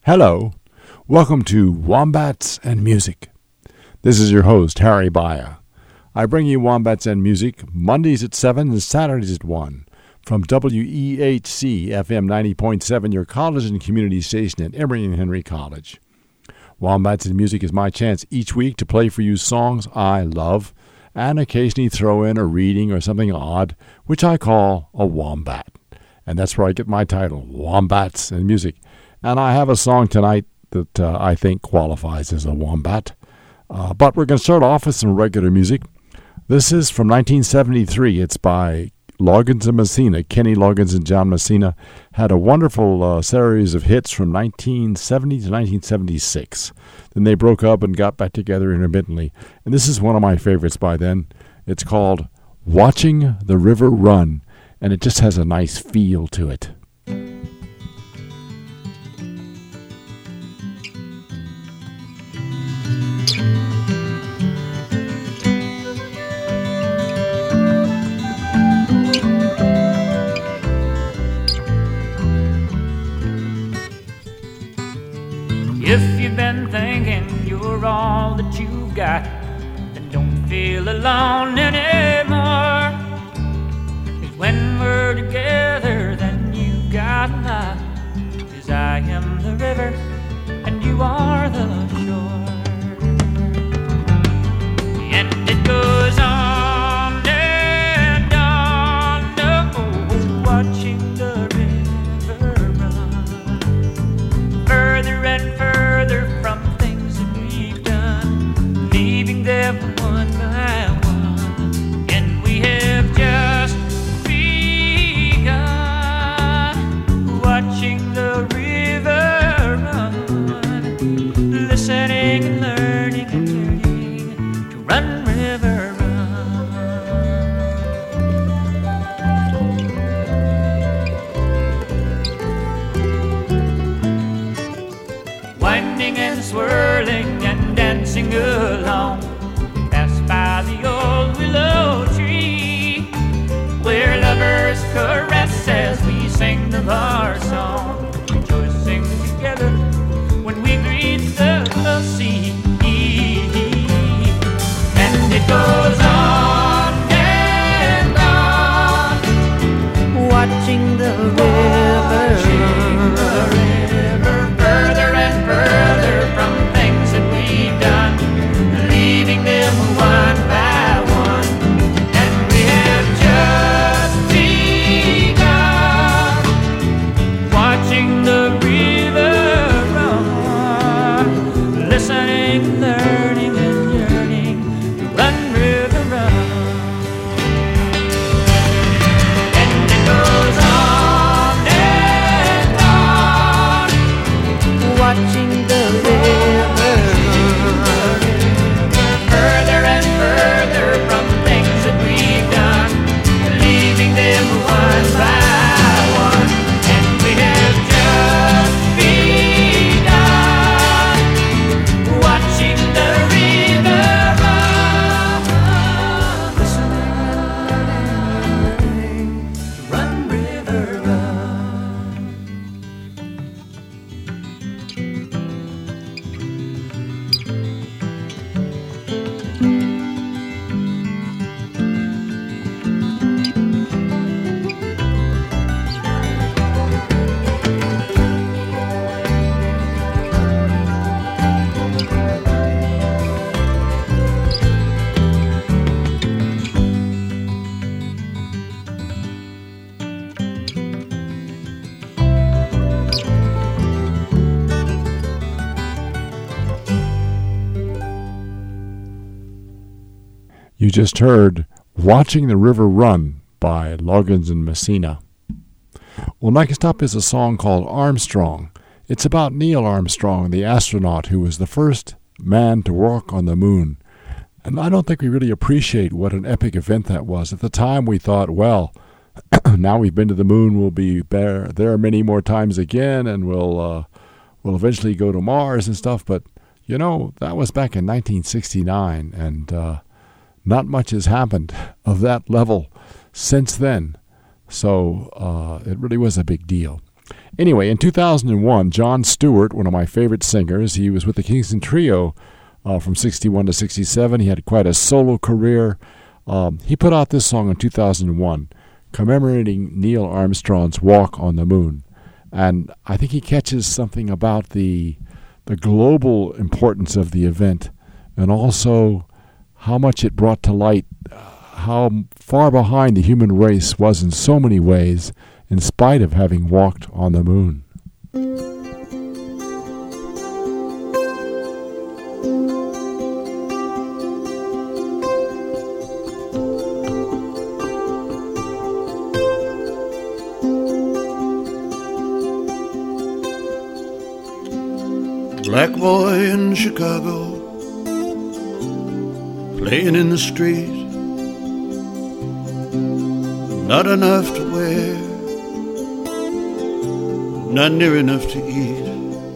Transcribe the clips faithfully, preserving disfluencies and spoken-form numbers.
Hello, welcome to Wombats and Music. This is your host, Harry Baya. I bring you Wombats and Music Mondays at seven and Saturdays at one from W E H C F M ninety point seven, your college and community station at Emory and Henry College. Wombats and Music is my chance each week to play for you songs I love and occasionally throw in a reading or something odd, which I call a wombat. And that's where I get my title, Wombats and Music. And I have a song tonight that uh, I think qualifies as a wombat. Uh, but we're going to start off with some regular music. This is from nineteen seventy-three. It's by Loggins and Messina. Kenny Loggins and John Messina had a wonderful uh, series of hits from nineteen seventy to nineteen seventy-six. Then they broke up and got back together intermittently. And this is one of my favorites by then. It's called Watching the River Run. And it just has a nice feel to it. If you've been thinking you're all that you've got, then don't feel alone anymore. 'Cause when we're together, then you got a lot. 'Cause I am the river, and you are the shore. And it goes on and on, oh, watching the river run further and further from things that we've done, leaving them one by one. And we have just begun watching the river run, listening and learning and learning to run, river, run. Winding and swirling and dancing along, we pass by the old willow tree, where lovers caress as we sing the our song, rejoicing together when we greet the, the sea. And it goes on and on, watching the river run, further and further from things that we've done, leaving them one by one. And we have just begun watching the river run, listening, learning, and yearning to run, river, run. And it goes on and on, watching the river run, further and further from things that we've done, leaving them one by one. And we have just begun watching the river run, listening, run, river, run. You just heard Watching the River Run by Loggins and Messina. Well, next up is a song called Armstrong. It's about Neil Armstrong, the astronaut who was the first man to walk on the moon. And I don't think we really appreciate what an epic event that was. At the time we thought, well, now we've been to the moon, we'll be there, there many more times again, and we'll, uh, we'll eventually go to Mars and stuff. But, you know, that was back in nineteen sixty-nine, and uh, not much has happened of that level since then. So uh, it really was a big deal. Anyway, in two thousand one, Jon Stewart, one of my favorite singers, he was with the Kingston Trio uh, from sixty-one to sixty-seven. He had quite a solo career. Um, he put out this song in two thousand one, commemorating Neil Armstrong's walk on the moon. And I think he catches something about the the global importance of the event, and also how much it brought to light uh, how far behind the human race was in so many ways, in spite of having walked on the moon. Black boy in Chicago, playing in the street, not enough to wear, not near enough to eat.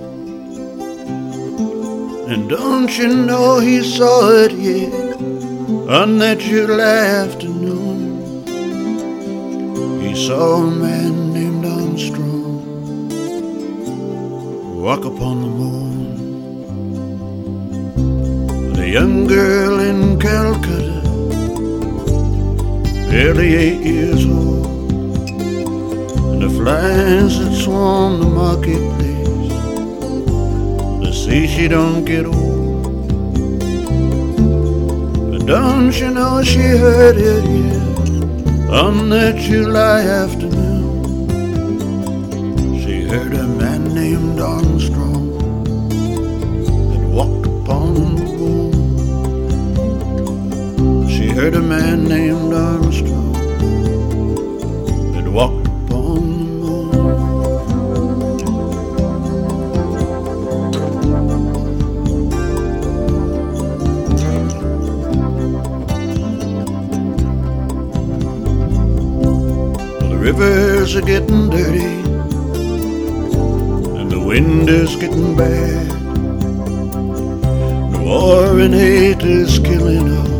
And don't you know he saw it yet on that July afternoon? He saw a man named Armstrong walk upon the moon. A young girl in Calcutta, barely eight years old, and the flies that swarm the marketplace, they say she don't get old. But don't you know she heard it here on that July afternoon? She heard a man named Armstrong that walked upon the moon. She heard a man named Armstrong that walked upon the moon. Well, the rivers are getting dirty and the wind is getting bad. The war and hate is killing us,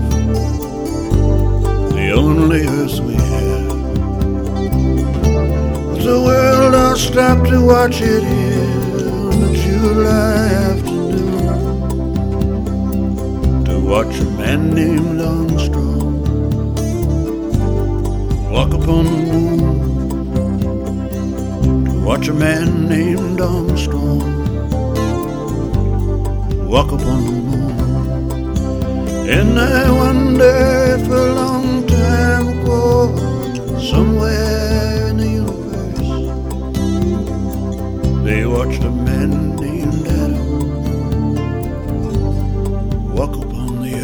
the only earth we have. The world all stopped to watch it here on a July afternoon, to watch a man named Armstrong walk upon the moon, to watch a man named Armstrong walk upon the moon. And I wonder if a long time ago, somewhere in the universe, they watched a man named Adam walk upon the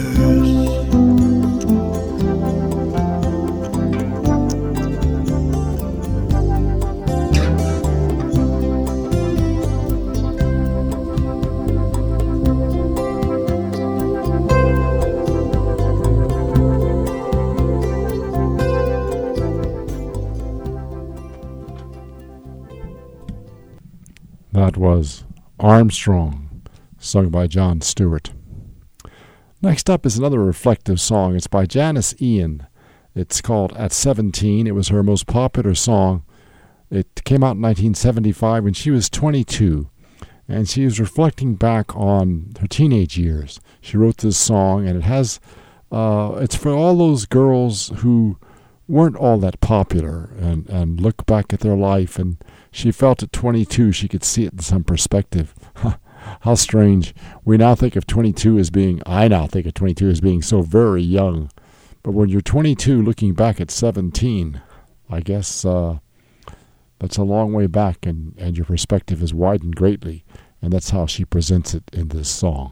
That was Armstrong, sung by Jon Stewart. Next up is another reflective song. It's by Janis Ian. It's called At seventeen. It was her most popular song. It came out in nineteen seventy-five when she was twenty-two, and she was reflecting back on her teenage years. She wrote this song, and it has, uh, it's for all those girls who weren't all that popular and, and look back at their life, and she felt at twenty-two she could see it in some perspective. How strange. We now think of twenty-two as being, I now think of twenty-two as being so very young. But when you're twenty-two looking back at seventeen, I guess uh, that's a long way back, and, and your perspective is widened greatly. And that's how she presents it in this song.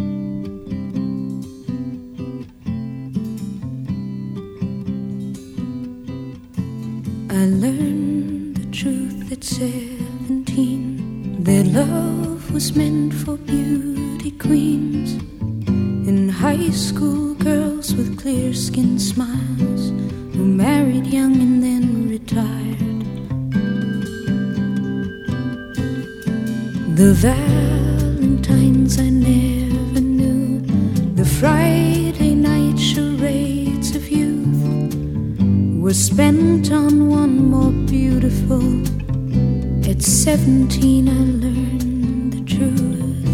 I learned the truth at seventeen, that love was meant for beauty queens. In high school, girls with clear skin smiles who married young and then retired. The Valentines I never knew, the Friday night charades of youth, were spent on one more beautiful at At seventeen I learned the truth.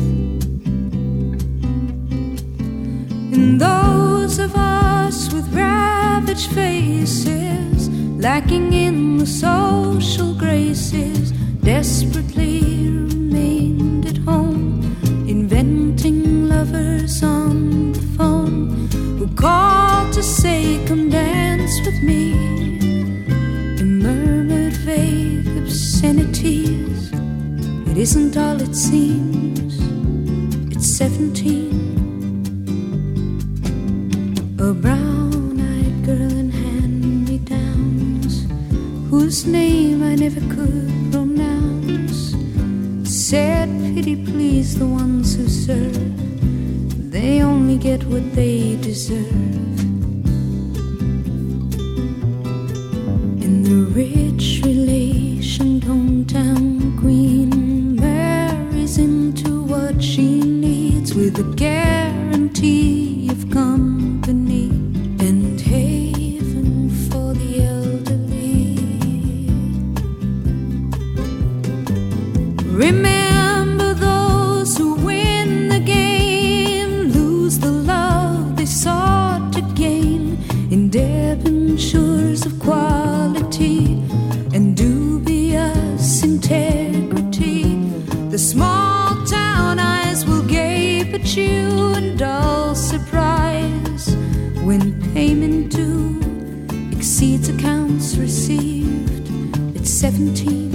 And those of us with ravaged faces, lacking in the social graces, desperately remained at home, inventing lovers on the phone who called to say, come dance with me, and murmured vague obscenities. It isn't all it seems. It's seventeen. A brown-eyed girl in hand-me-downs, whose name I never could pronounce, said, pity please the ones who serve, they only get what they deserve. And the rich relation hometown queen marries into what she needs, with a guarantee of company and haven for the elderly. Remember those who win the game lose the love they sought to gain, in debentures of quality and dubious integrity. The small town eyes will gape at you in dull surprise when payment due exceeds accounts received. It's seventeen.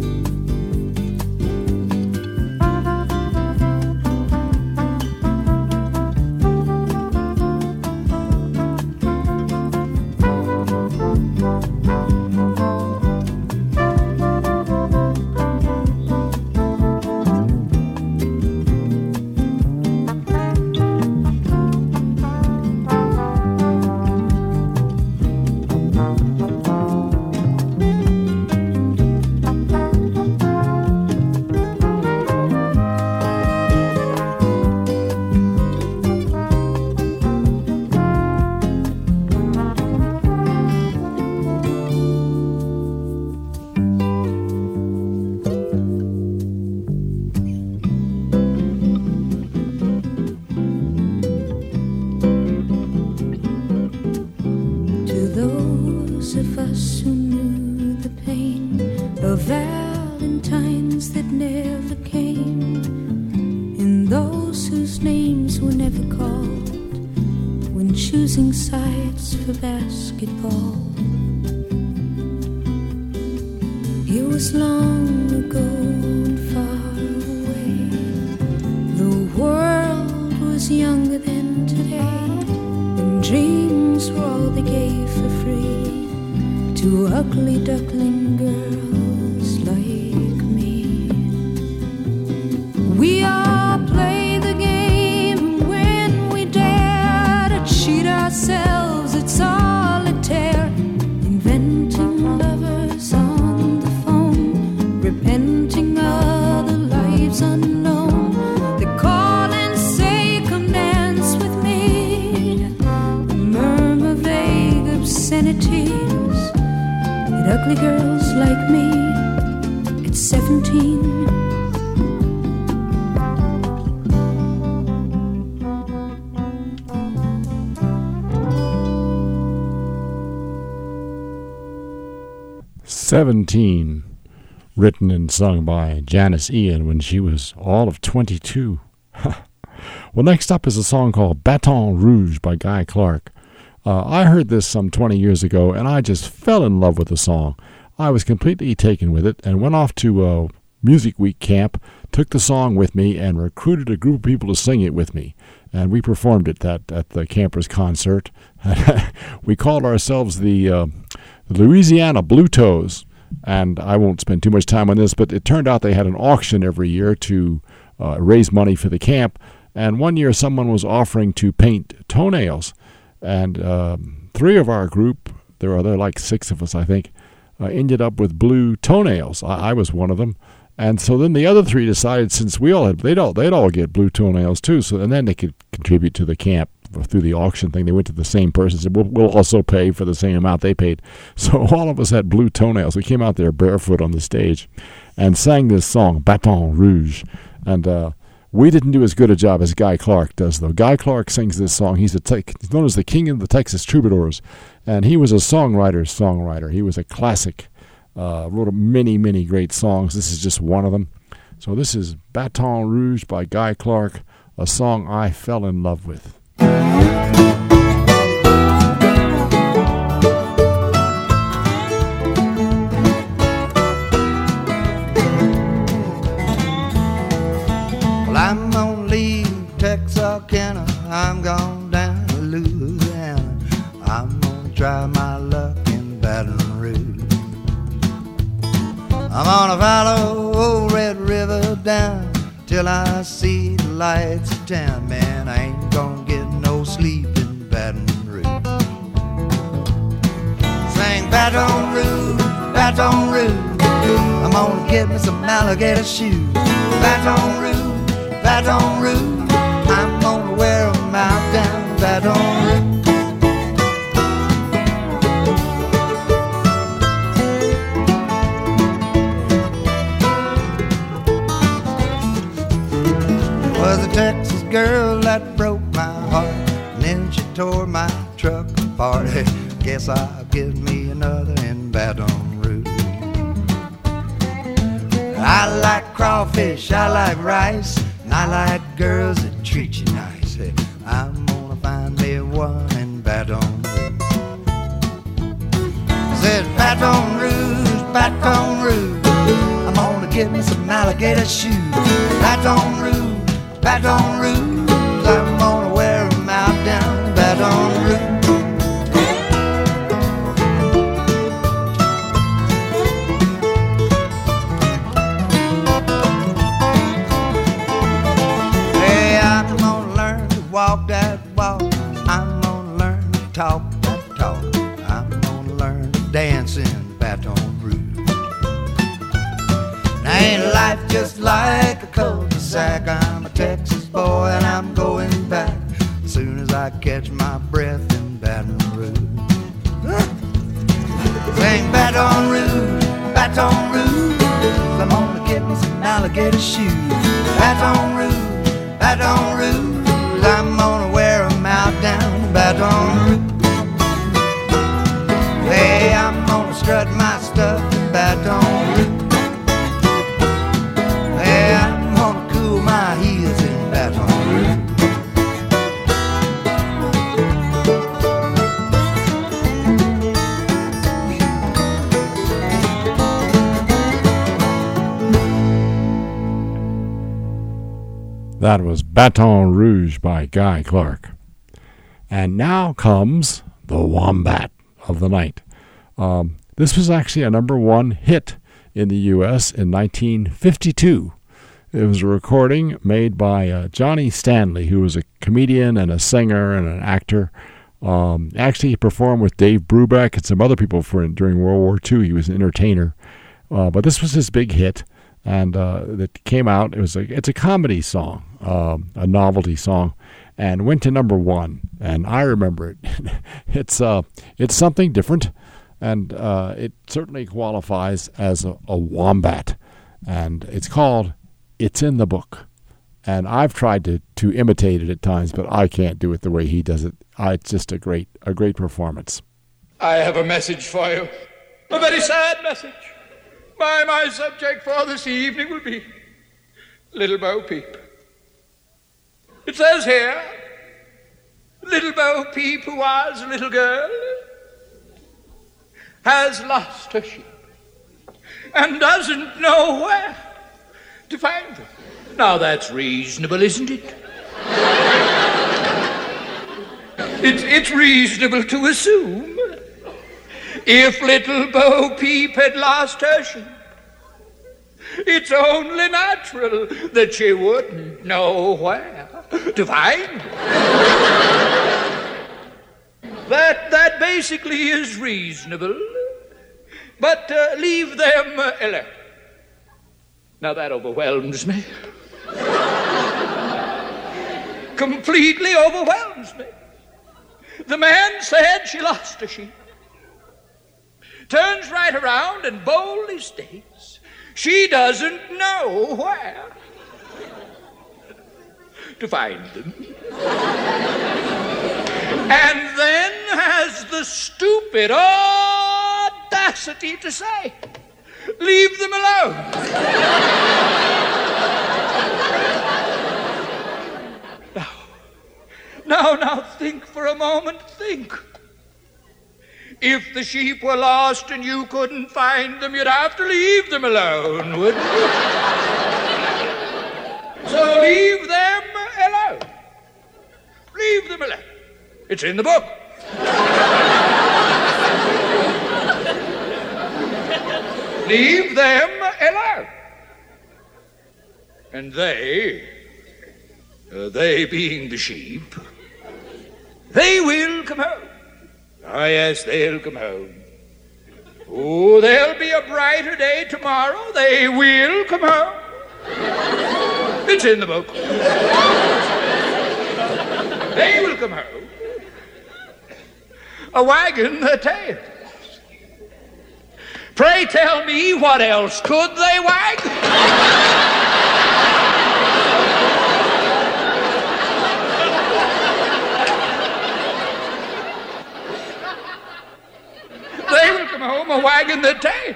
seventeen, written and sung by Janis Ian when she was all of twenty-two. Well, next up is a song called Baton Rouge by Guy Clark. Uh, I heard this some twenty years ago, and I just fell in love with the song. I was completely taken with it and went off to a Music Week camp, took the song with me, and recruited a group of people to sing it with me. And we performed it that, at the campers' concert. We called ourselves the, uh, the Louisiana Blue Toes. And I won't spend too much time on this, but it turned out they had an auction every year to uh, raise money for the camp. And one year someone was offering to paint toenails. And um, three of our group, there are there are like six of us, I think, uh, ended up with blue toenails. I, I was one of them. And so then the other three decided, since we all had, they'd all, they'd all get blue toenails too, so and then they could contribute to the camp through the auction thing. They went to the same person and said, we'll, we'll also pay for the same amount they paid. So all of us had blue toenails. We came out there barefoot on the stage and sang this song, Baton Rouge. And uh, we didn't do as good a job as Guy Clark does, though. Guy Clark sings this song. He's, a te- he's known as the king of the Texas Troubadours. And he was a songwriter's songwriter. He was a classic. Uh, wrote many, many great songs. This is just one of them. So this is Baton Rouge by Guy Clark, a song I fell in love with. Well, I'm gonna leave Texarkana, I'm going down to Louisiana. I'm gonna try my luck in Baton Rouge. I'm gonna follow old Red River down till I see the lights of town. Man, I ain't gonna get no sleep in Baton Rouge. Sing Baton Rouge, Baton Rouge, I'm gonna get me some alligator shoes. Baton Rouge, Baton Rouge, I'm gonna wear them out down Baton Rouge. Was a Texas girl that broke my heart, and then she tore my truck apart. Guess I'll get me another in Baton Rouge. I like crawfish, I like rice, and I like girls that treat you nice. I'm gonna find me one in Baton Rouge. I said Baton Rouge, Baton Rouge, I'm gonna get me some alligator shoes. Baton Rouge, Baton Rouge, I'm gonna wear them out down Baton Rouge. Hey, I'm gonna learn to walk that walk, I'm gonna learn to talk that talk, I'm gonna learn to dance in Baton Rouge. Now ain't life just like a cul-de-sac? I'm a Texas boy and I'm going back as soon as I catch my breath in Baton Rouge. Sing Baton Rouge, Baton Rouge, I'm gonna get me some alligator shoes. Baton Rouge, Baton Rouge, I'm gonna wear them out down Baton Rouge. Hey, I'm gonna strut my stuff in Baton Rouge. Hey, I'm gonna cool my heels in Baton Rouge. That was Baton Rouge by Guy Clark. And now comes the Wombat of the Night. Um, this was actually a number one hit in the U S in nineteen fifty-two. It was a recording made by uh, Johnny Stanley, who was a comedian and a singer and an actor. Um, actually, he performed with Dave Brubeck and some other people for during World War Two. He was an entertainer. Uh, but this was his big hit, and uh, that came out. It was a, it's a comedy song, um, a novelty song, and went to number one. And I remember it. it's uh, it's something different, and uh, it certainly qualifies as a, a wombat. And it's called "It's in the Book." And I've tried to, to imitate it at times, but I can't do it the way he does it. I, it's just a great a great performance. I have a message for you. A very sad message. My, my subject for this evening will be Little Bo Peep. It says here, Little Bo Peep, who was a little girl, has lost her sheep and doesn't know where to find them. Now that's reasonable, isn't it? It's, it's reasonable to assume if little Bo Peep had lost her sheep, it's only natural that she wouldn't know where to find them. That, that basically is reasonable, but uh, leave them uh, alone. Now that overwhelms me. Completely overwhelms me. The man said she lost a sheep. Turns right around and boldly states she doesn't know where to find them. And then has the stupid audacity to say, leave them alone. Now, now, now, think for a moment, think. If the sheep were lost and you couldn't find them, you'd have to leave them alone, wouldn't you? So leave them alone. Leave them alone. It's in the book. Leave them alone. And they, uh, they being the sheep, they will come home. Ah, yes, they'll come home. Oh, there'll be a brighter day tomorrow. They will come home. It's in the book. They will come home. A wagon, the tails. Pray tell me, what else could they wag? They will come home, a wagon, the tail.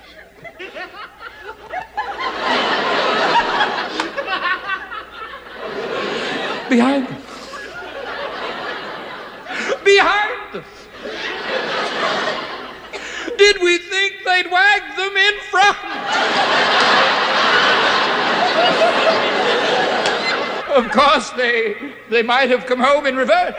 Behind them. Behind them. Did we think they'd wag them in front? Of course, they, they might have come home in reverse.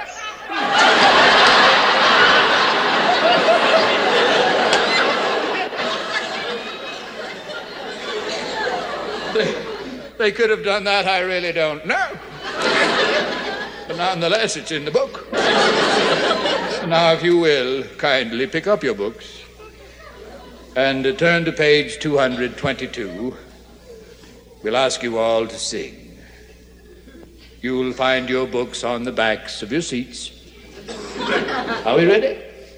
They, they could have done that, I really don't know. But nonetheless, it's in the book. Now, if you will, kindly pick up your books and uh, turn to page two hundred twenty-two. We'll ask you all to sing. You'll find your books on the backs of your seats. Are we ready?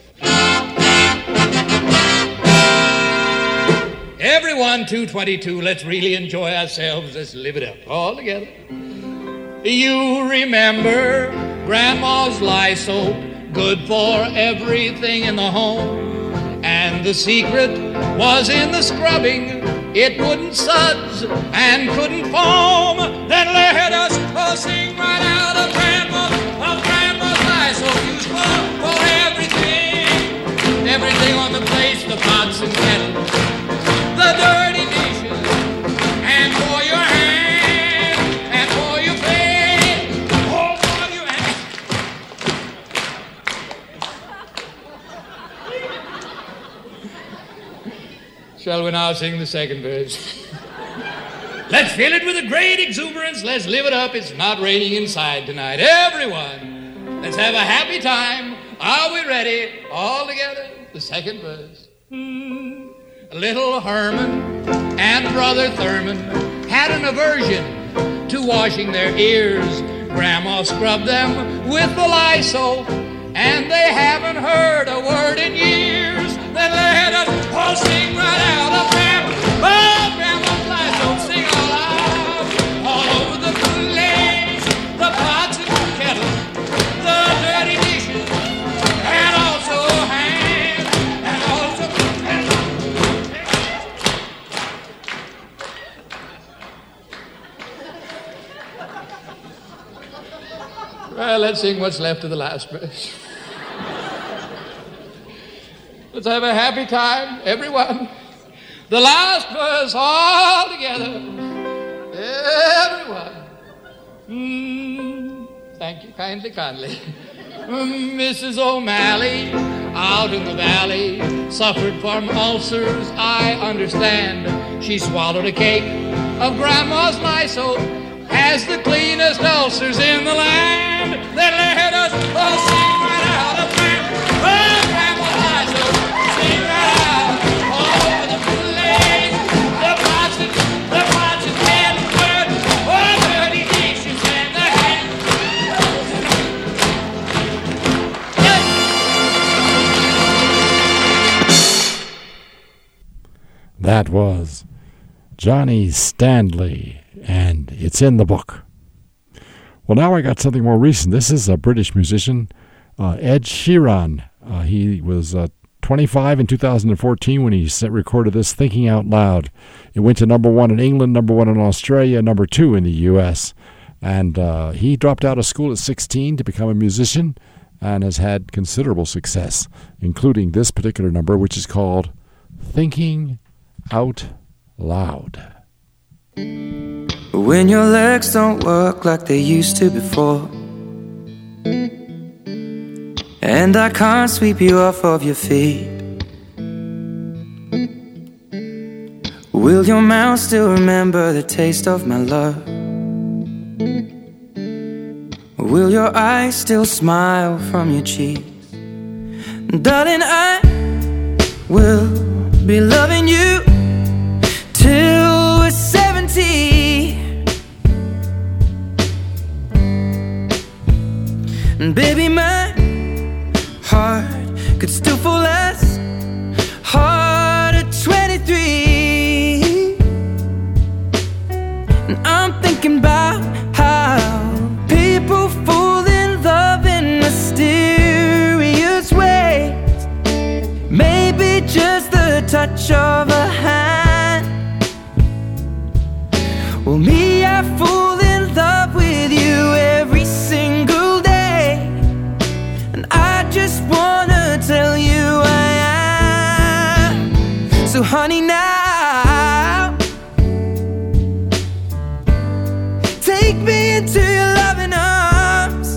Everyone, two twenty-two, let's really enjoy ourselves. Let's live it up all together. You remember Grandma's Lysol, good for everything in the home. And the secret was in the scrubbing. It wouldn't suds and couldn't foam. Then let us all sing right out of Grandma's, of Grandma's Lysol. Used for, for everything. Everything on the place, the pots and kettles, the dirty dishes, and for your hands, and for your face, oh, for your hands. Shall we now sing the second verse? Let's fill it with a great exuberance. Let's live it up. It's not raining inside tonight. Everyone, let's have a happy time. Are we ready? All together. The second verse. Hmm. Little Herman and Brother Thurman had an aversion to washing their ears. Grandma scrubbed them with the Lysol, and they haven't heard a word in years. Then let us all sing right out of Grandma, oh, Grandma's Lysol. Sing all out, all over the place, the pots and the kettles, the dirty dishes, and also hands, and also hands. Well, let's sing what's left of the last verse. Let's have a happy time, everyone. The last verse all together. Everyone. Mm, thank you, kindly, kindly. Missus O'Malley, out in the valley, suffered from ulcers, I understand. She swallowed a cake of Grandma's Lysol, has the cleanest ulcers in the land. Then let us all sing right out of Grandma's, oh, Grandma's Lysol. Sing right out, all over the place, the pots and, the pots and pans, oh, dirty dishes and the hands. That was Johnny Stanley, and it's in the book. Well, now I got something more recent. This is a British musician, uh, Ed Sheeran. Uh, he was uh, twenty-five in two thousand fourteen when he set, recorded this, Thinking Out Loud. It went to number one in England, number one in Australia, number two in the U S And uh, he dropped out of school at sixteen to become a musician and has had considerable success, including this particular number, which is called Thinking Out Loud. When your legs don't work like they used to before, and I can't sweep you off of your feet, will your mouth still remember the taste of my love? Will your eyes still smile from your cheeks? Darling, I will be loving you till we're seventy. And baby, my heart could still fall as hard at twenty-three. And I'm thinking about how people fall in love in mysterious ways. Maybe just the touch of a hand. Well, me, I fall in love with you every single day. And I just wanna tell you I am. So honey, now take me into your loving arms.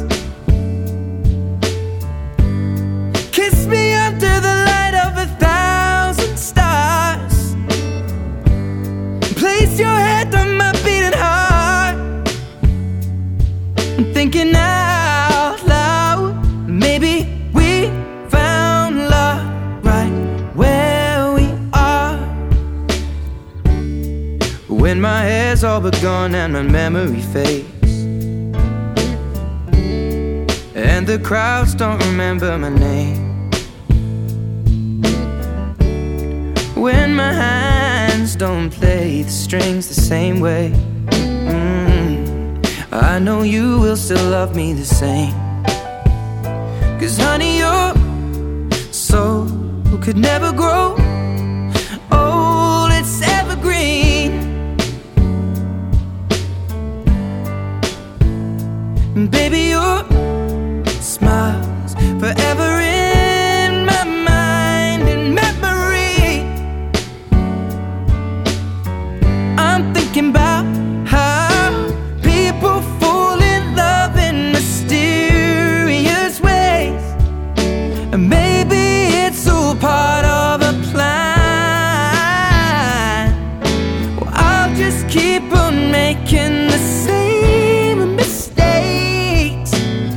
Kiss me under the light of a thousand stars. Place your head on my beating heart. I'm thinking out loud, maybe we found love right where we are. When my hair's all but gone and my memory fades, and the crowds don't remember my name, when my hands don't play the strings the same way, mm, I know you will still love me the same. Cause honey, your soul could never grow old, it's evergreen. And baby, your smile's forever in my mind and memory. I'm thinking about how people fall in love in mysterious ways. And maybe it's all part of a plan. Well, I'll just keep on making the same mistakes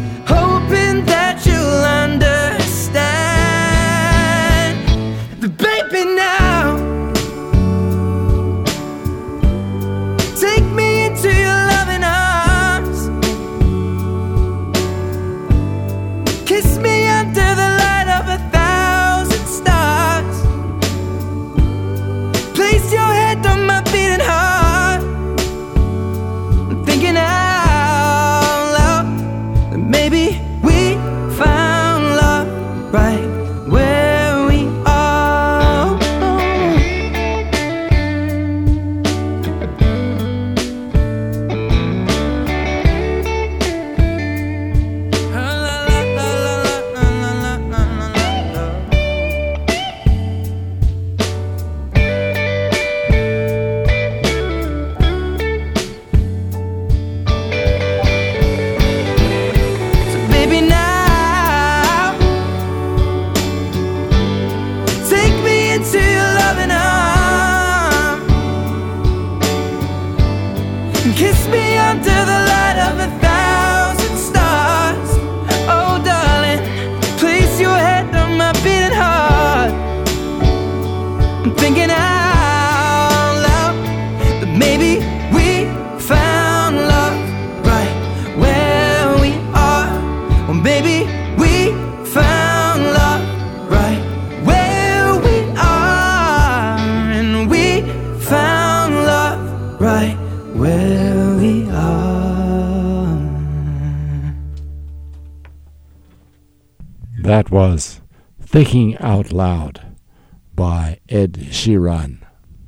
That was Thinking Out Loud by Ed Sheeran.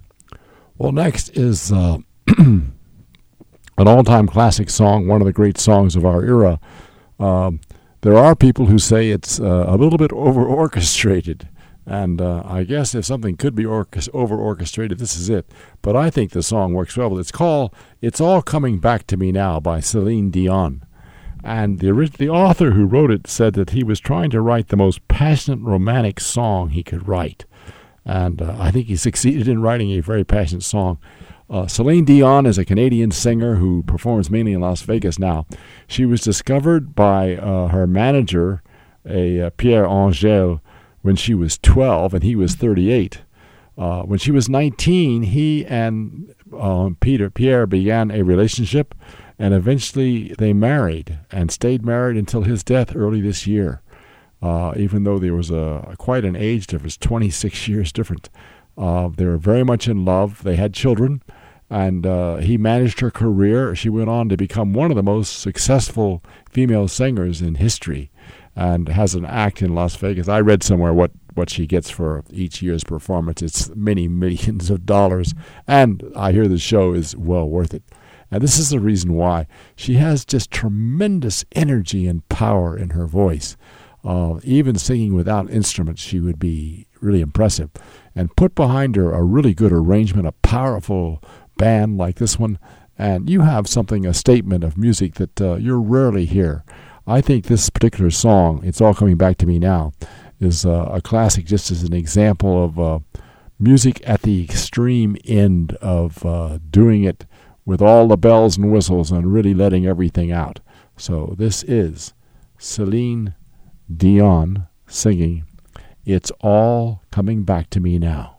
Well, next is uh, an all-time classic song, one of the great songs of our era. Um, there are people who say it's uh, a little bit over-orchestrated, and uh, I guess if something could be orchest- over-orchestrated, this is it. But I think the song works well. It's called It's All Coming Back to Me Now by Celine Dion. And the orig- the author who wrote it said that he was trying to write the most passionate romantic song he could write. And uh, I think he succeeded in writing a very passionate song. Uh, Celine Dion is a Canadian singer who performs mainly in Las Vegas now. She was discovered by uh, her manager, a uh, Pierre Angel, when she was twelve and he was thirty-eight. Uh, when she was nineteen, he and uh, Peter Pierre began a relationship, and eventually they married and stayed married until his death early this year. Uh, even though there was a quite an age difference, twenty-six years different. Uh, they were very much in love. They had children, and uh, he managed her career. She went on to become one of the most successful female singers in history, and has an act in Las Vegas. I read somewhere what, what she gets for each year's performance. It's many millions of dollars, and I hear the show is well worth it. And this is the reason why. She has just tremendous energy and power in her voice. Uh, even singing without instruments, she would be really impressive. And put behind her a really good arrangement, a powerful band like this one, and you have something, a statement of music that uh, you rarely hear. I think this particular song, It's All Coming Back to Me Now, is uh, a classic just as an example of uh, music at the extreme end of uh, doing it with all the bells and whistles and really letting everything out. So this is Celine Dion singing It's All Coming Back to Me Now.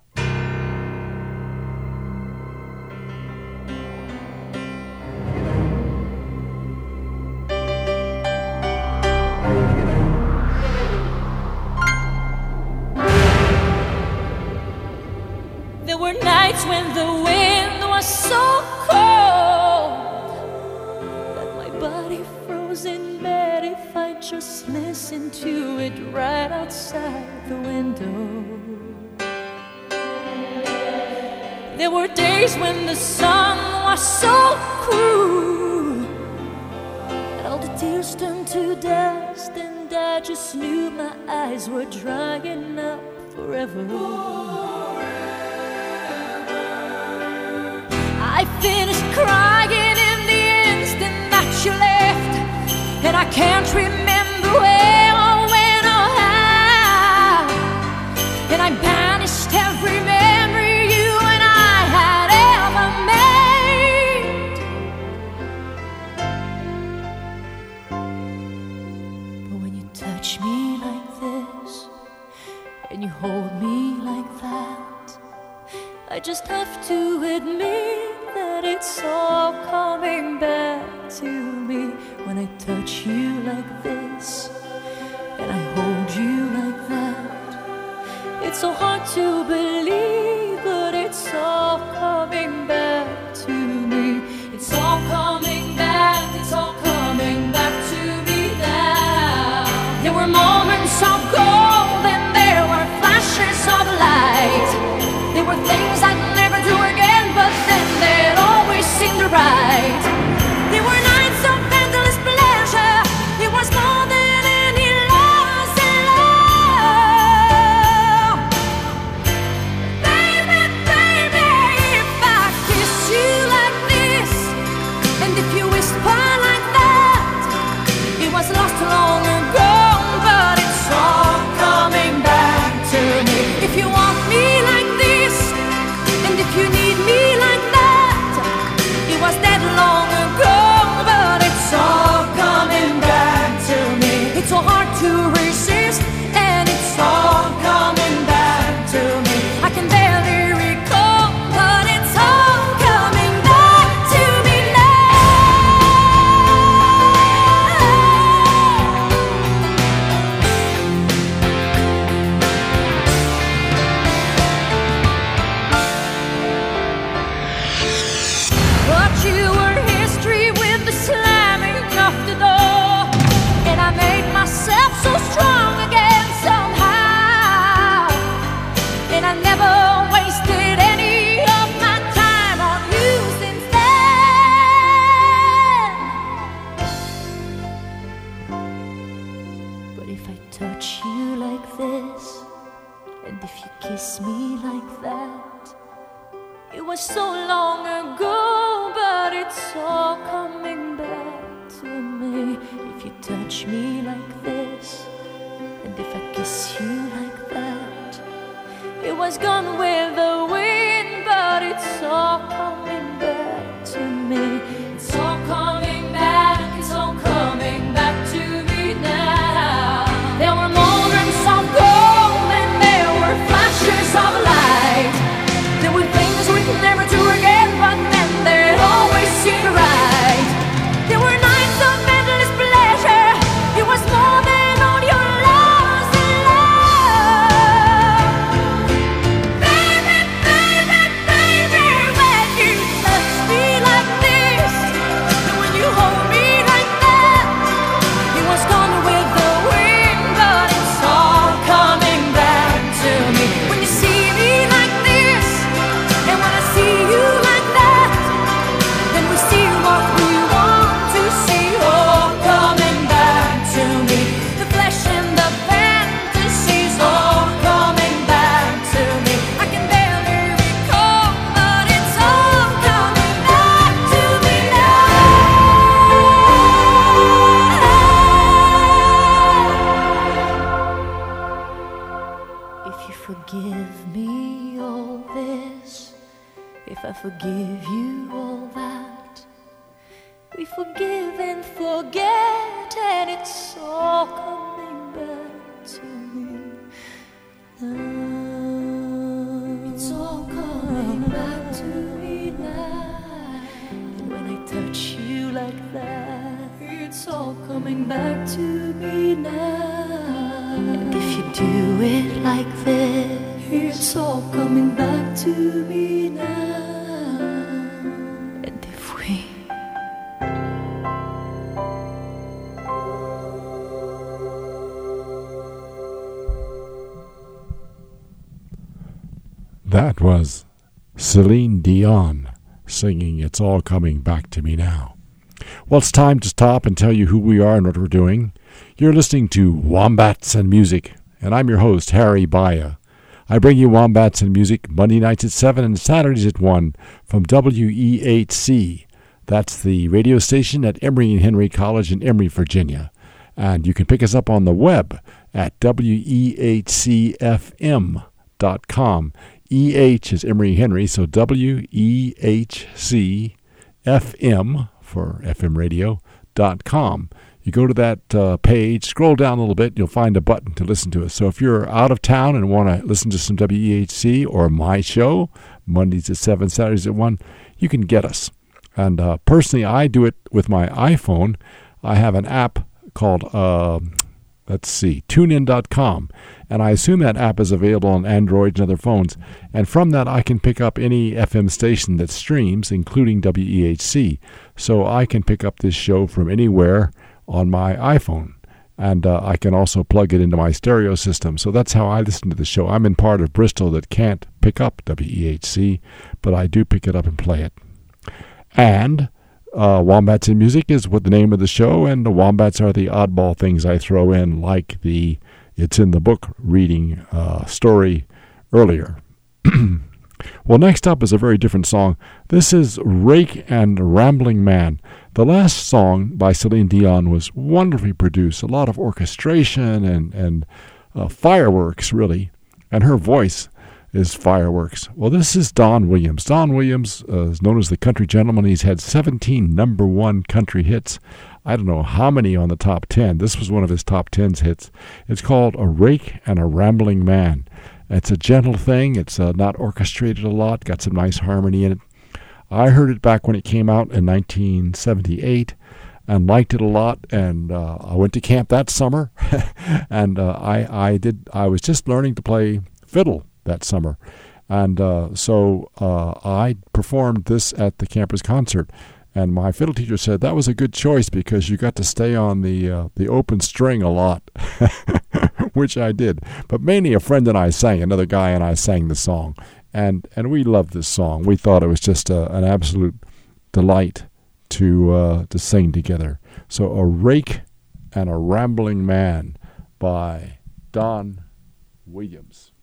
There were nights when the wind was so cold that my body froze in bed if I just listened to it right outside the window. There were days when the sun was so cruel that all the tears turned to dust, and I just knew my eyes were drying up forever. I finished crying in the instant that you left, and I can't remember where or when or how, and I banished every memory you and I had ever made. But when you touch me like this, and you hold me like that, I just have to admit that it's all coming back to me. When I touch you like this and I hold you like that, it's so hard to believe, but it's all coming back to me. It's all coming back, it's all coming back to me now. There were moments of gold and there were flashes of light. There were things I'd never do again, but then they'd always seem right. There were nights of endless pleasure. It was more than any loss in love. Baby, baby, if I kiss you like this, and if you whisper like that, it was lost long ago, but it's all touch me like this, and if I kiss you like that, it was gone with the wind, but it's all coming back to me. It's all coming back, it's all coming back to me now. There were moments of gold and there were flashes of light. There were things we could never do again, but then they'd always seem right. There were nights of endless pleasure. It was more than all your lost in love. Baby, baby, baby, when you touch me like this, and when you hold me like that, it was gone with the wind, but it's all coming back to me. When you see me like this, and when I see you like that, then we see what we want to see, all coming back to me. The flesh and the fantasies, all coming back to me. I can barely recall, but it's all coming back to me now. If you forgive me all this, if I forgive you all that, we forgive and forget, and it's all coming back to me now. It's all coming back to me now. And when I touch you like that, it's all coming back to me now. And if you do it like this, it's all coming back to me now. And if we That was Celine Dion singing It's All Coming Back to Me Now. Well, it's time to stop and tell you who we are and what we're doing. You're listening to Wombats and Music, and I'm your host, Harry Baya. I bring you Wombats and Music Monday nights at seven and Saturdays at one from W E H C. That's the radio station at Emory and Henry College in Emory, Virginia. And you can pick us up on the web at W E H C F M dot com. E H is Emory Henry, so W E H C F M for F M radio dot com. You go to that uh, page, scroll down a little bit, you'll find a button to listen to us. So if you're out of town and want to listen to some W E H C or my show, Mondays at seven, Saturdays at one, you can get us. And uh, personally, I do it with my iPhone. I have an app called, uh, let's see, tune in dot com. And I assume that app is available on Android and other phones. And from that, I can pick up any F M station that streams, including W E H C. So I can pick up this show from anywhere on my iPhone. And uh, I can also plug it into my stereo system. So that's how I listen to the show. I'm in part of Bristol that can't pick up W E H C, but I do pick it up and play it. And uh, Wombats and Music is what the name of the show, and the Wombats are the oddball things I throw in, like the It's in the Book reading uh, story earlier. Well, next up is a very different song. This is Rake and Rambling Man. The last song by Celine Dion was wonderfully produced, a lot of orchestration and, and uh, fireworks, really. And her voice is fireworks. Well, this is Don Williams. Don Williams uh, is known as the country gentleman. He's had seventeen number one country hits. I don't know how many on the top ten. This was one of his top ten hits. It's called A Rake and a Rambling Man. It's a gentle thing. It's uh, not orchestrated a lot. Got some nice harmony in it. I heard it back when it came out in nineteen seventy-eight and liked it a lot. And uh, I went to camp that summer, and uh, I I did. I was just learning to play fiddle that summer, and uh, so uh, I performed this at the campus concert. And my fiddle teacher said that was a good choice because you got to stay on the uh, the open string a lot, which I did. But mainly a friend and I sang, another guy and I sang the song. And and we loved this song. We thought it was just a, an absolute delight to uh, to sing together. So A Rake and a Rambling Man by Don Williams.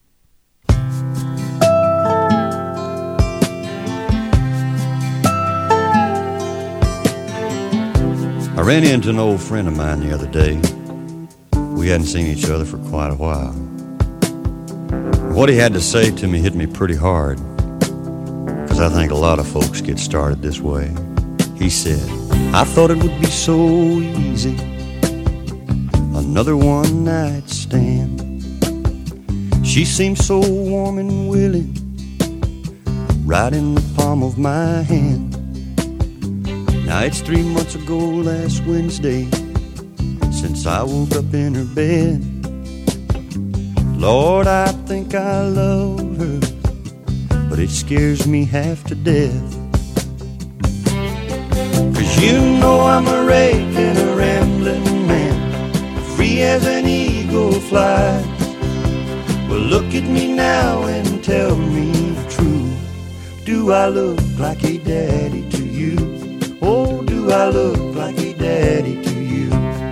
I ran into an old friend of mine the other day. We hadn't seen each other for quite a while. What he had to say to me hit me pretty hard, because I think a lot of folks get started this way. He said, I thought it would be so easy, another one night stand. She seemed so warm and willing, right in the palm of my hand. Now it's three months ago last Wednesday since I woke up in her bed. Lord, I think I love her, but it scares me half to death. 'Cause you know I'm a rake and a rambling man, free as an eagle flies. Well, look at me now and tell me true. Do I look like a daddy to you? Oh, do I look like a daddy to you?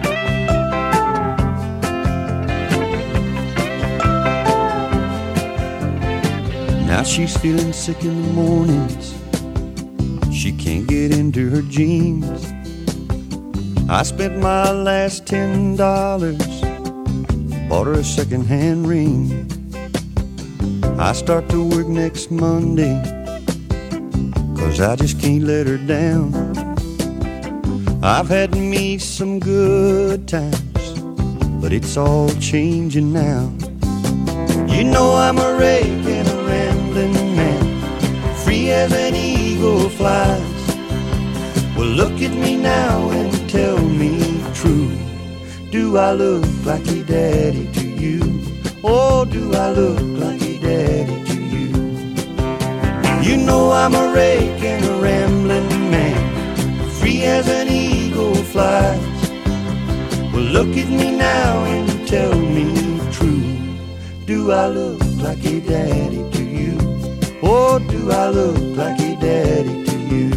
Now she's feeling sick in the mornings. She can't get into her jeans. I spent my last ten dollars, bought her a second-hand ring. I start to work next Monday, 'cause I just can't let her down. I've had me some good times, but it's all changing now. You know I'm a rake and a rambling man, free as an eagle flies. Well, look at me now and tell me true. Do I look like a daddy to you? Oh, do I look like a daddy to you? You know I'm a rake and a rambling man, free as an eagle flies. Well, look at me now and tell me true. Do I look like a daddy to you? Oh, do I look like a daddy to you?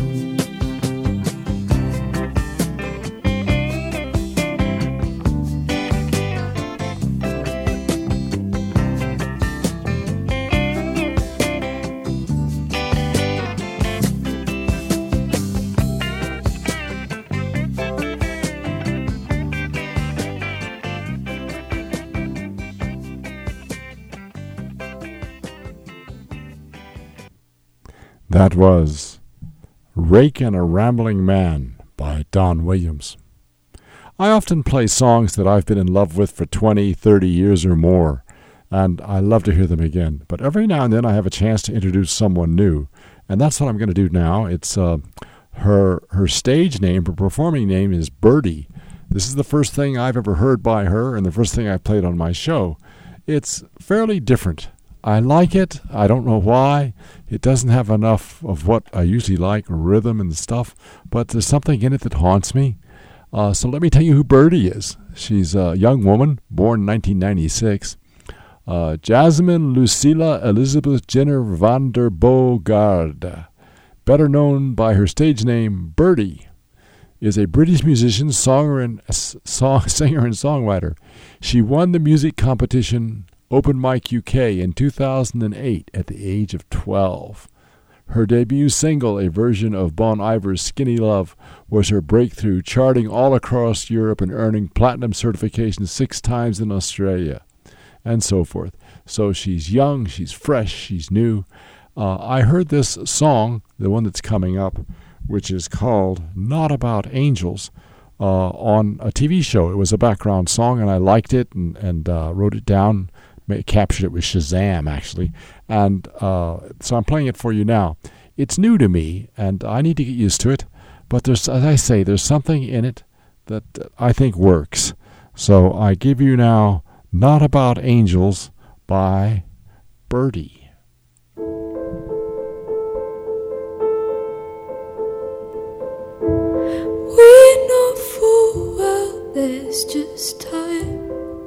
That was Rake and a Rambling Man by Don Williams. I often play songs that I've been in love with for twenty, thirty years or more, and I love to hear them again. But every now and then I have a chance to introduce someone new, and that's what I'm going to do now. It's uh, her her stage name, her performing name is Birdie. This is the first thing I've ever heard by her and the first thing I've played on my show. It's fairly different. I like it. I don't know why. It doesn't have enough of what I usually like, rhythm and stuff, but there's something in it that haunts me. Uh, so let me tell you who Birdie is. She's a young woman, born in nineteen ninety-six. Uh, Jasmine Lucilla Elizabeth Jenner van der Bogaard, better known by her stage name Birdie, is a British musician, songer, and song, singer, and songwriter. She won the music competition Open Mic U K in two thousand eight at the age of twelve. Her debut single, a version of Bon Iver's Skinny Love, was her breakthrough, charting all across Europe and earning platinum certification six times in Australia, and so forth. So she's young, she's fresh, she's new. Uh, I heard this song, the one that's coming up, which is called Not About Angels, uh, on a T V show. It was a background song, and I liked it and, and uh, wrote it down. Captured it with Shazam, actually, and uh, so I'm playing it for you now. It's new to me, and I need to get used to it, but there's, as I say, there's something in it that I think works. So I give you now Not About Angels by Birdie. We know full well there's just time.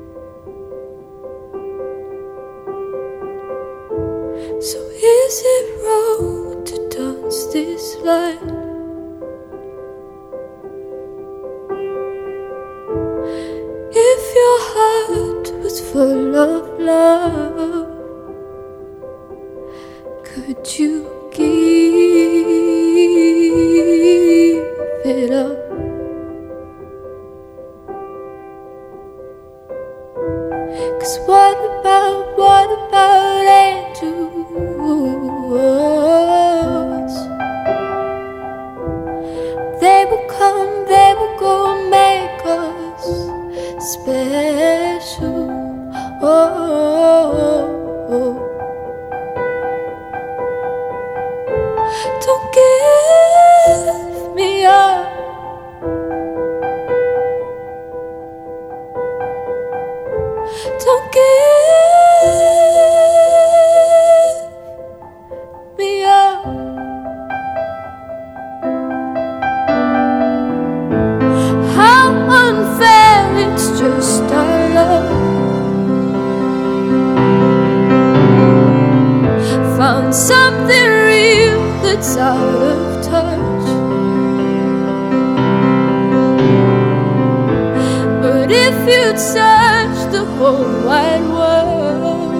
So is it wrong to dance this line? If your heart was full of love, could you give it up? 'Cause what about, what about angels? They will come, they will go, make us special. Oh, oh, oh. Don't give me up. Don't give me up. How unfair, it's just our love. Found something real that's out of touch. But if you'd search the whole wide world,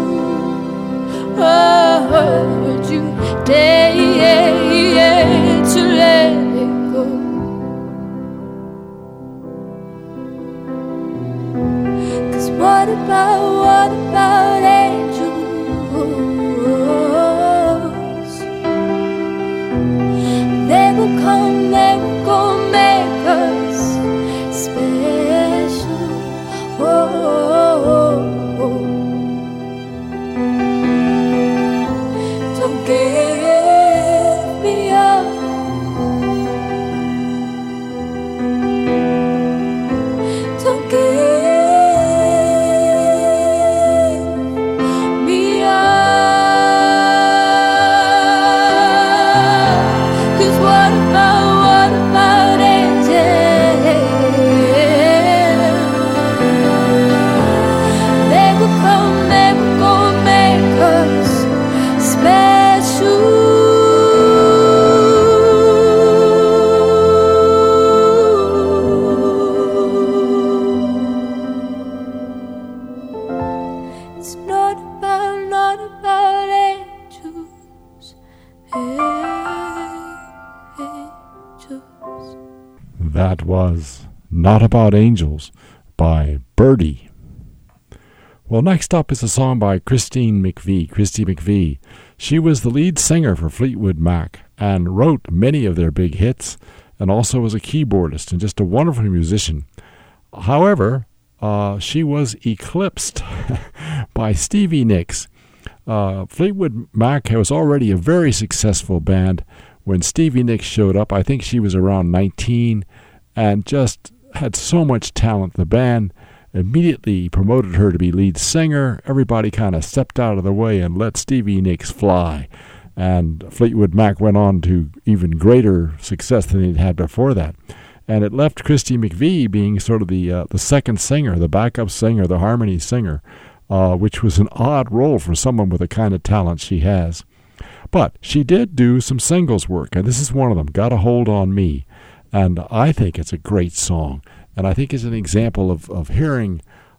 oh, would you dare to let it go? 'Cause what about, what about angels? They will come, they will go, make us special. Oh, oh, oh. Don't give me up. Don't give me up. 'Cause what about, what about angels? They will come, they will go, make us special. It's not about, not about angels, angels. That was Not About Angels by Birdie. Well, next up is a song by Christine McVie. Christy McVie. She was the lead singer for Fleetwood Mac and wrote many of their big hits, and also was a keyboardist and just a wonderful musician. However, uh, she was eclipsed by Stevie Nicks. Uh, Fleetwood Mac was already a very successful band when Stevie Nicks showed up. I think she was around nineteen and just had so much talent. The band immediately promoted her to be lead singer. Everybody kind of stepped out of the way and let Stevie Nicks fly. And Fleetwood Mac went on to even greater success than he'd had before that. And it left Christy McVie being sort of the uh, the second singer, the backup singer, the harmony singer, uh, which was an odd role for someone with the kind of talent she has. But she did do some singles work, and this is one of them, Got a Hold on Me. And I think it's a great song. And I think it's an example of, of hearing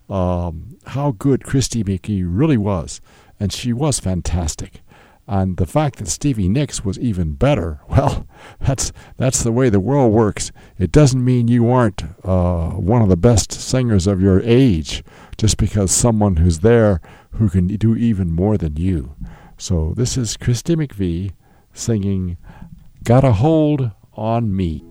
um, how good Christy McVie really was. And she was fantastic. And the fact that Stevie Nicks was even better, well, that's that's the way the world works. It doesn't mean you aren't uh, one of the best singers of your age just because someone who's there who can do even more than you. So this is Christy McVie singing Got a Hold on Me.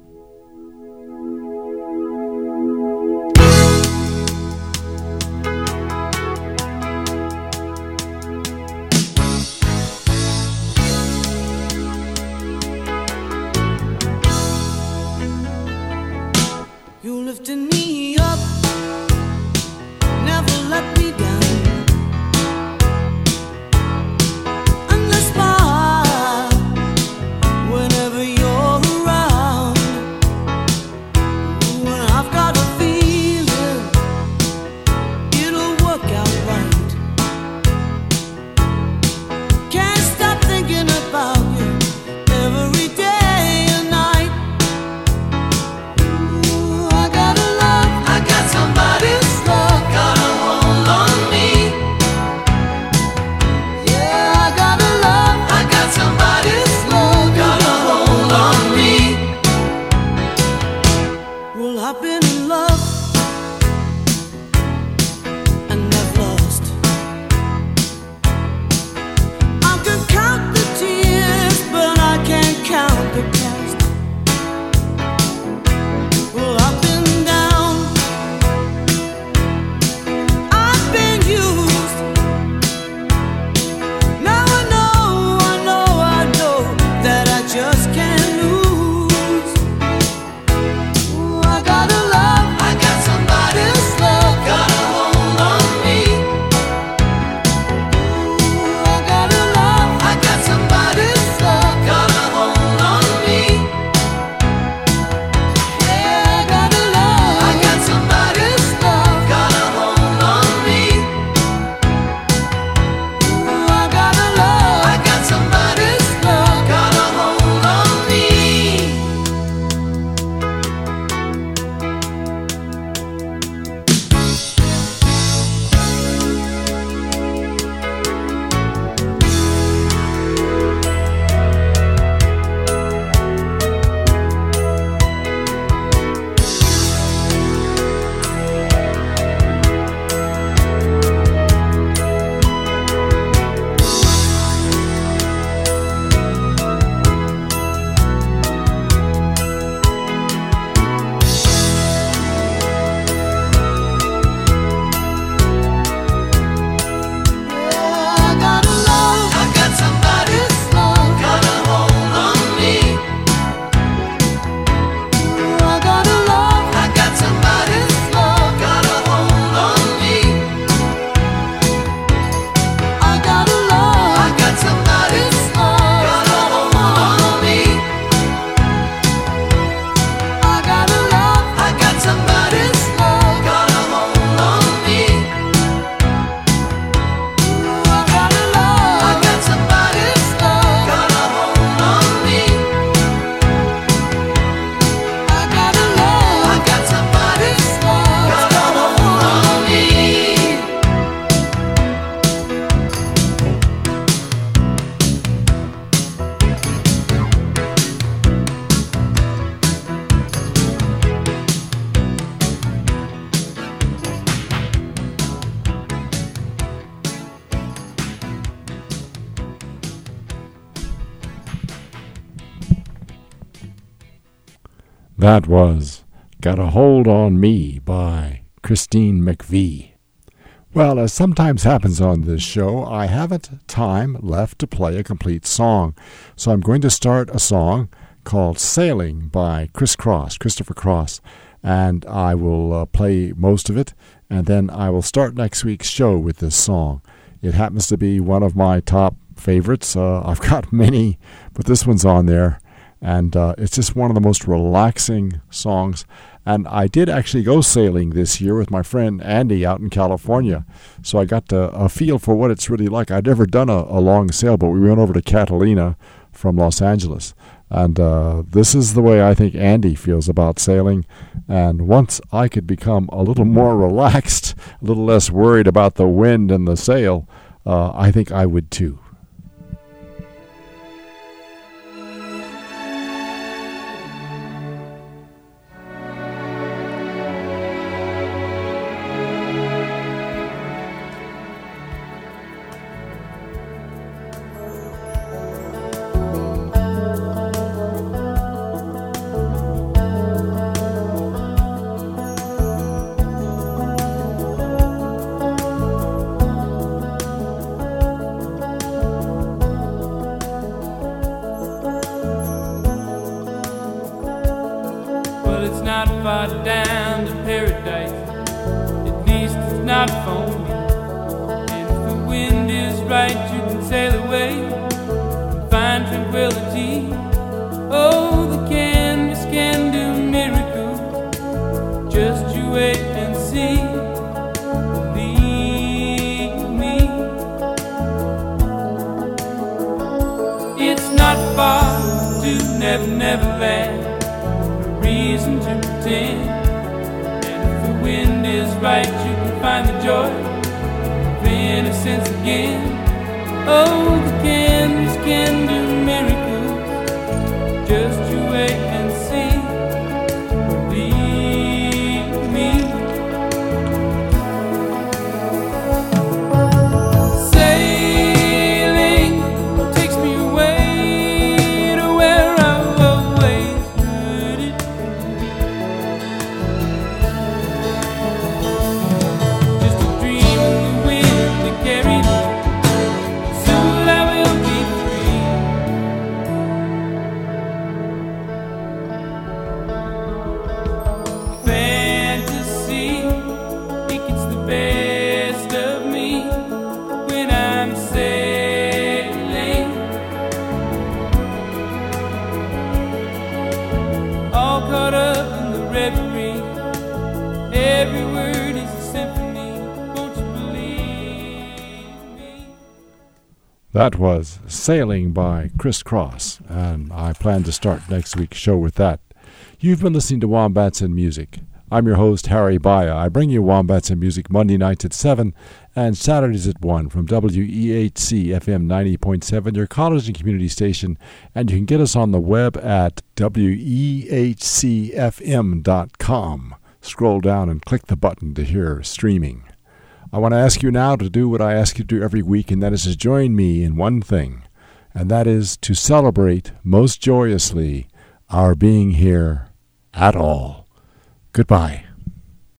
I've been in love and I've lost. That was Got a Hold on Me by Christine McVie. Well, as sometimes happens on this show, I haven't time left to play a complete song. So I'm going to start a song called Sailing by Chris Cross, Christopher Cross, and I will uh, play most of it, and then I will start next week's show with this song. It happens to be one of my top favorites. Uh, I've got many, but this one's on there, and uh, it's just one of the most relaxing songs. And I did actually go sailing this year with my friend Andy out in California, so I got to, a feel for what it's really like. I'd never done a, a long sailboat. We went over to Catalina from Los Angeles, and uh, this is the way I think Andy feels about sailing. And once I could become a little more relaxed, a little less worried about the wind and the sail, uh, I think I would too. That was Sailing by Chris Cross, and I plan to start next week's show with that. You've been listening to Wombats and Music. I'm your host, Harry Baya. I bring you Wombats and Music Monday nights at seven and Saturdays at one from W E H C F M ninety point seven, your college and community station, and you can get us on the web at W E H C F M dot com. Scroll down and click the button to hear streaming. I want to ask you now to do what I ask you to do every week, and that is to join me in one thing, and that is to celebrate most joyously our being here at all. Goodbye.